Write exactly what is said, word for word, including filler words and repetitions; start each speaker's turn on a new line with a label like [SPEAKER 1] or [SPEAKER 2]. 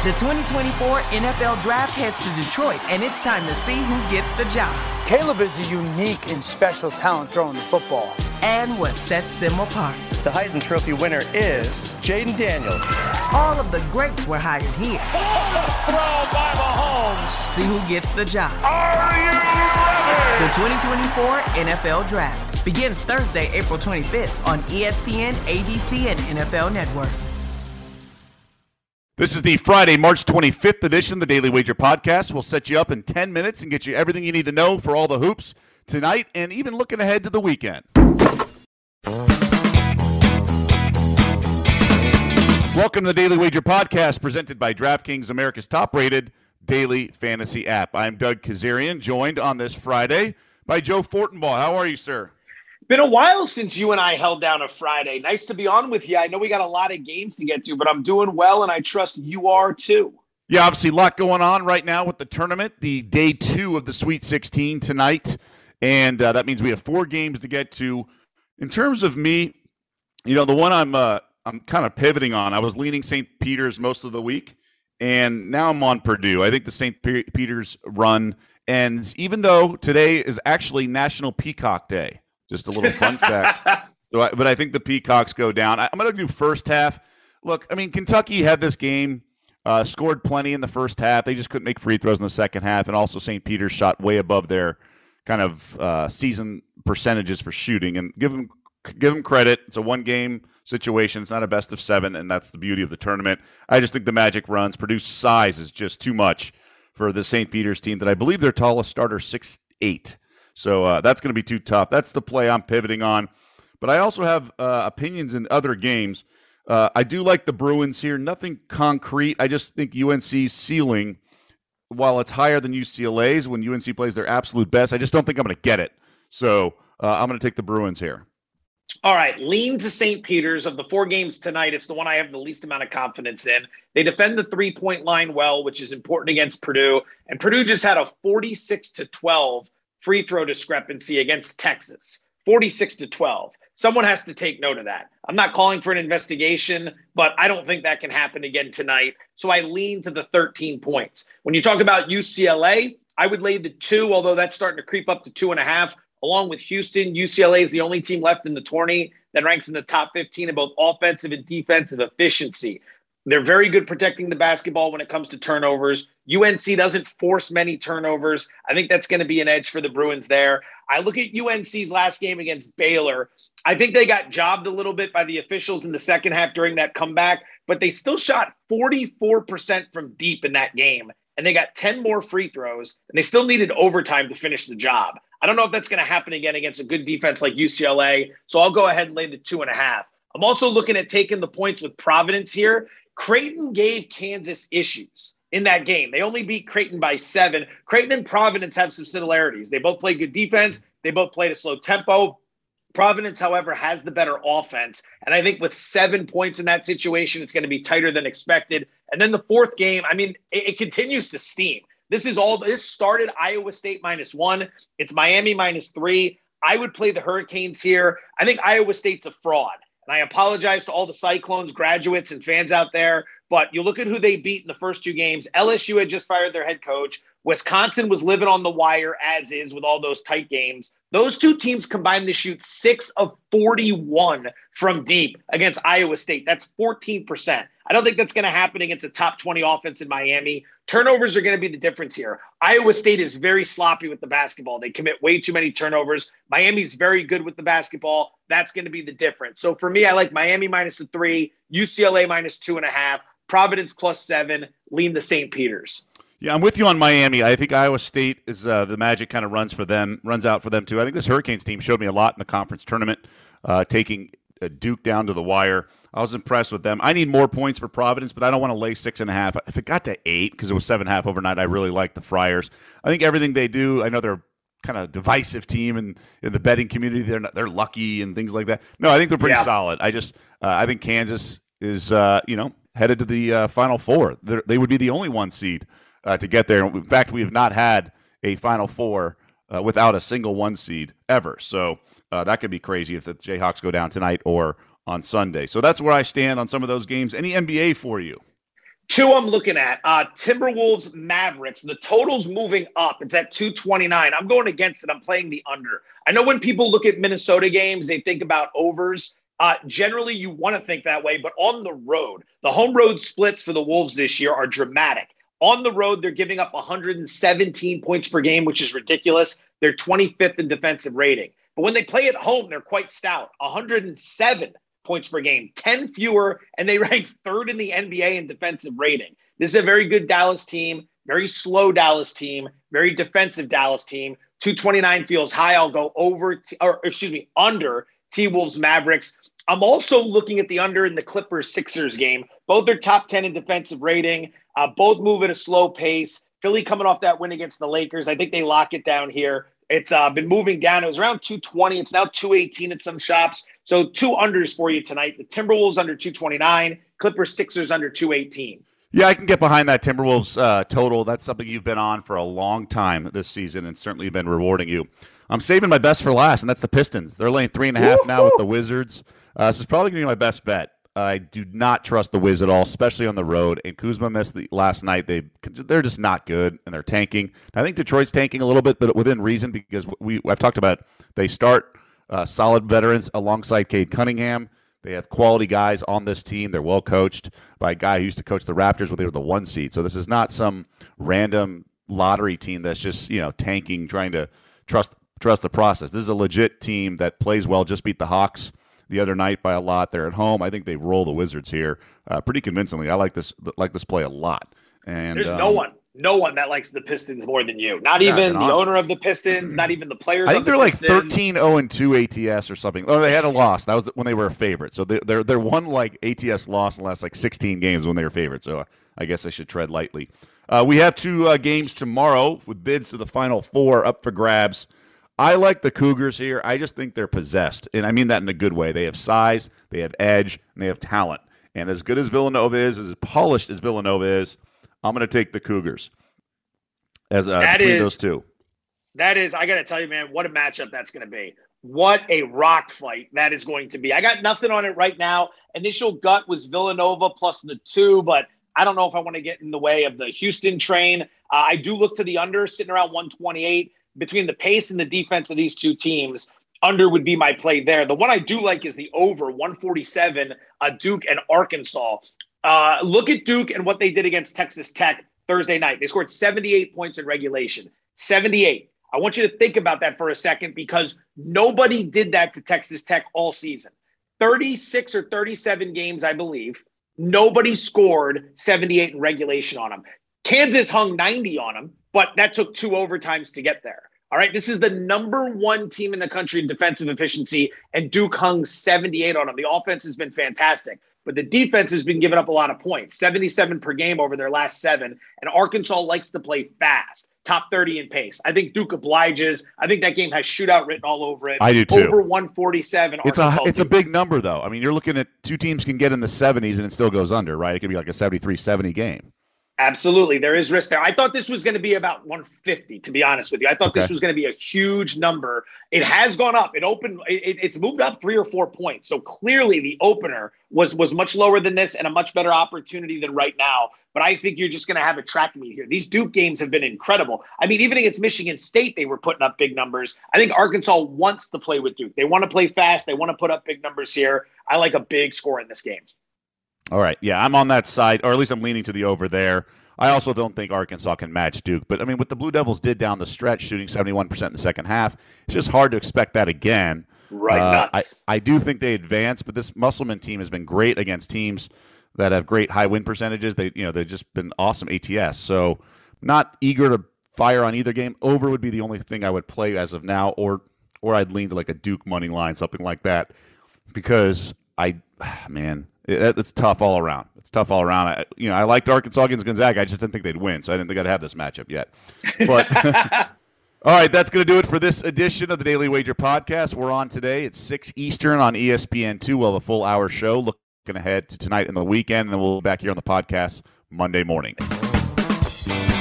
[SPEAKER 1] The twenty twenty-four N F L Draft heads to Detroit, and it's time to see who gets the job.
[SPEAKER 2] Caleb is a unique and special talent throwing the football.
[SPEAKER 1] And what sets them apart.
[SPEAKER 3] The Heisman Trophy winner is Jaden Daniels.
[SPEAKER 1] All of the greats were hired here.
[SPEAKER 4] Throw by Mahomes.
[SPEAKER 1] See who gets the job.
[SPEAKER 4] Are you ready?
[SPEAKER 1] The twenty twenty-four N F L Draft begins Thursday, April twenty-fifth on E S P N, A B C, and N F L Network.
[SPEAKER 5] This is the Friday, March twenty-fifth edition of the Daily Wager Podcast. We'll set you up in ten minutes and get you everything you need to know for all the hoops tonight and even looking ahead to the weekend. Welcome to the Daily Wager Podcast, presented by DraftKings, America's top-rated daily fantasy app. I'm Doug Kazarian, joined on this Friday by Joe Fortenbaugh. How are you, sir?
[SPEAKER 6] Been a while since you and I held down a Friday. Nice to be on with you. I know we got a lot of games to get to, but I'm doing well, and I trust you are too.
[SPEAKER 5] Yeah, obviously a lot going on right now with the tournament, the day two of the Sweet sixteen tonight, and uh, that means we have four games to get to. In terms of me, you know, the one I'm uh, I'm kind of pivoting on, I was leaning Saint Peter's most of the week, and now I'm on Purdue. I think the Saint Peter's run ends, even though today is actually National Peacock Day. Just a little fun fact. So I, but I think the Peacocks go down. I, I'm going to do first half. Look, I mean, Kentucky had this game, uh, scored plenty in the first half. They just couldn't make free throws in the second half. And also Saint Peter's shot way above their kind of uh, season percentages for shooting. And give them, give them credit. It's a one-game situation. It's not a best of seven, and that's the beauty of the tournament. I just think the Magic runs. Purdue's size is just too much for the Saint Peter's team that I believe their tallest starter six eight. So uh, that's going to be too tough. That's the play I'm pivoting on. But I also have uh, opinions in other games. Uh, I do like the Bruins here. Nothing concrete. I just think U N C's ceiling, while it's higher than U C L A's when U N C plays their absolute best, I just don't think I'm going to get it. So uh, I'm going to take the Bruins here.
[SPEAKER 6] All right, lean to Saint Peter's. Of the four games tonight, it's the one I have the least amount of confidence in. They defend the three-point line well, which is important against Purdue. And Purdue just had a forty-six to twelve free throw discrepancy against Texas, forty-six to twelve. Someone has to take note of that. I'm not calling for an investigation, but I don't think that can happen again tonight. So I lean to the thirteen points. When you talk about U C L A, I would lay the two, although that's starting to creep up to two and a half. Along with Houston, U C L A is the only team left in the tourney that ranks in the top fifteen in both offensive and defensive efficiency. They're very good protecting the basketball when it comes to turnovers. U N C doesn't force many turnovers. I think that's going to be an edge for the Bruins there. I look at U N C's last game against Baylor. I think they got jobbed a little bit by the officials in the second half during that comeback, but they still shot forty-four percent from deep in that game, and they got ten more free throws, and they still needed overtime to finish the job. I don't know if that's going to happen again against a good defense like U C L A, so I'll go ahead and lay the two and a half. I'm also looking at taking the points with Providence here. Creighton gave Kansas issues in that game. They only beat Creighton by seven. Creighton and Providence have some similarities. They both play good defense. They both played a slow tempo. Providence, however, has the better offense. And I think with seven points in that situation, it's going to be tighter than expected. And then the fourth game, I mean, it, it continues to steam. This is all, this started Iowa State minus one. It's Miami minus three. I would play the Hurricanes here. I think Iowa State's a fraud. And I apologize to all the Cyclones graduates and fans out there, but you look at who they beat in the first two games. L S U had just fired their head coach. Wisconsin was living on the wire as is with all those tight games. Those two teams combined to shoot six of forty-one from deep against Iowa State. That's fourteen percent. I don't think that's going to happen against a top twenty offense in Miami. Turnovers are going to be the difference here. Iowa State is very sloppy with the basketball. They commit way too many turnovers. Miami's very good with the basketball. That's going to be the difference. So for me, I like Miami minus the three, U C L A minus two and a half, Providence plus seven, lean to Saint Peter's.
[SPEAKER 5] Yeah, I'm with you on Miami. I think Iowa State is uh, the magic kind of runs for them, runs out for them too. I think this Hurricanes team showed me a lot in the conference tournament, uh, taking uh, Duke down to the wire. I was impressed with them. I need more points for Providence, but I don't want to lay six and a half. If it got to eight, because it was seven and a half overnight, I really like the Friars. I think everything they do, I know they're kind of divisive team in, in the betting community. They're not, they're lucky and things like that. No, I think they're pretty yeah. solid. I just uh, I think Kansas is uh, you know headed to the uh, Final Four. They're, they would be the only one seed uh, to get there. In fact, we have not had a Final Four uh, without a single one seed ever. So uh, that could be crazy if the Jayhawks go down tonight or on Sunday. So that's where I stand on some of those games. Any N B A for you?
[SPEAKER 6] Two I'm looking at. Uh, Timberwolves, Mavericks. The total's moving up. It's at two twenty-nine. I'm going against it. I'm playing the under. I know when people look at Minnesota games, they think about overs. Uh, generally, you want to think that way, but on the road, the home road splits for the Wolves this year are dramatic. On the road, they're giving up one hundred seventeen points per game, which is ridiculous. They're twenty-fifth in defensive rating. But when they play at home, they're quite stout. one hundred seven points per game, ten fewer, and they rank third in the N B A in defensive rating. This is a very good Dallas team, very slow Dallas team, very defensive Dallas team. two twenty-nine feels high. I'll go over, t- or excuse me, under T-Wolves Mavericks. I'm also looking at the under in the Clippers-Sixers game. Both are top ten in defensive rating. Uh, both move at a slow pace. Philly coming off that win against the Lakers. I think they lock it down here. It's uh, been moving down. It was around two twenty. It's now two eighteen at some shops. So two unders for you tonight. The Timberwolves under two twenty-nine. Clippers Sixers under two eighteen.
[SPEAKER 5] Yeah, I can get behind that Timberwolves uh, total. That's something you've been on for a long time this season and certainly been rewarding you. I'm saving my best for last, and that's the Pistons. They're laying three and a half Woo-hoo! now with the Wizards. Uh, this is probably going to be my best bet. I do not trust the Wiz at all, especially on the road. And Kuzma missed the last night. They they're just not good, and they're tanking. I think Detroit's tanking a little bit, but within reason because we I've talked about it. They start uh, solid veterans alongside Cade Cunningham. They have quality guys on this team. They're well coached by a guy who used to coach the Raptors when they were the one seed. So this is not some random lottery team that's just you know tanking, trying to trust trust the process. This is a legit team that plays well. Just beat the Hawks the other night by a lot. They're at home. I think they roll the Wizards here uh, pretty convincingly. I like this like this play a lot. And
[SPEAKER 6] there's um, no one, no one that likes the Pistons more than you. Not yeah, even the honest. owner of the Pistons. Not even the players.
[SPEAKER 5] I think
[SPEAKER 6] of
[SPEAKER 5] they're
[SPEAKER 6] the
[SPEAKER 5] like
[SPEAKER 6] Pistons.
[SPEAKER 5] thirteen oh and two A T S or something. Oh, they had a loss. That was when they were a favorite. So they're they're, they're one like A T S loss in the last like sixteen games when they were favored. So I guess I should tread lightly. Uh, we have two uh, games tomorrow with bids to the Final Four up for grabs. I like the Cougars here. I just think they're possessed, and I mean that in a good way. They have size, they have edge, and they have talent. And as good as Villanova is, as polished as Villanova is, I'm going to take the Cougars as uh,
[SPEAKER 6] that
[SPEAKER 5] between
[SPEAKER 6] is,
[SPEAKER 5] those two.
[SPEAKER 6] That is, I got to tell you, man, what a matchup that's going to be. What a rock fight that is going to be. I got nothing on it right now. Initial gut was Villanova plus the two, but I don't know if I want to get in the way of the Houston train. Uh, I do look to the under, sitting around one twenty-eight. Between the pace and the defense of these two teams, under would be my play there. The one I do like is the over, one forty-seven, uh, Duke and Arkansas. Uh, look at Duke and what they did against Texas Tech Thursday night. They scored seventy-eight points in regulation. seventy-eight. I want you to think about that for a second because nobody did that to Texas Tech all season. thirty-six or thirty-seven games, I believe. Nobody scored seventy-eight in regulation on them. Kansas hung ninety on them, but that took two overtimes to get there. All right, this is the number one team in the country in defensive efficiency, and Duke hung seventy-eight on them. The offense has been fantastic, but the defense has been giving up a lot of points, seventy-seven per game over their last seven, and Arkansas likes to play fast, top thirty in pace. I think Duke obliges. I think that game has shootout written all over it.
[SPEAKER 5] I do too.
[SPEAKER 6] Over one forty-seven.
[SPEAKER 5] It's
[SPEAKER 6] Arkansas
[SPEAKER 5] a it's
[SPEAKER 6] Duke.
[SPEAKER 5] a big number, though. I mean, you're looking at two teams can get in the seventies and it still goes under, right? It could be like a seventy-three seventy game.
[SPEAKER 6] Absolutely. There is risk there. I thought this was going to be about one fifty, to be honest with you. I thought
[SPEAKER 5] okay.
[SPEAKER 6] this was going to be a huge number. It has gone up. It opened, it, it's moved up three or four points. So clearly the opener was, was much lower than this and a much better opportunity than right now. But I think you're just going to have a track meet here. These Duke games have been incredible. I mean, even against Michigan State, they were putting up big numbers. I think Arkansas wants to play with Duke. They want to play fast. They want to put up big numbers here. I like a big score in this game.
[SPEAKER 5] All right. Yeah, I'm on that side, or at least I'm leaning to the over there. I also don't think Arkansas can match Duke. But, I mean, what the Blue Devils did down the stretch, shooting seventy-one percent in the second half, it's just hard to expect that again.
[SPEAKER 6] Right,
[SPEAKER 5] uh,
[SPEAKER 6] nuts.
[SPEAKER 5] I, I do think they advance, but this Musselman team has been great against teams that have great high win percentages. They, you know, they've just been awesome A T S. So not eager to fire on either game. Over would be the only thing I would play as of now, or or I'd lean to like a Duke money line, something like that, because I, man, it, it's tough all around. It's tough all around. I, you know, I liked Arkansas against Gonzaga. I just didn't think they'd win, so I didn't think I'd have this matchup yet. But all right, that's going to do it for this edition of the Daily Wager Podcast. We're on today at six Eastern on E S P N two. We'll have a full hour show looking ahead to tonight and the weekend, and then we'll be back here on the podcast Monday morning.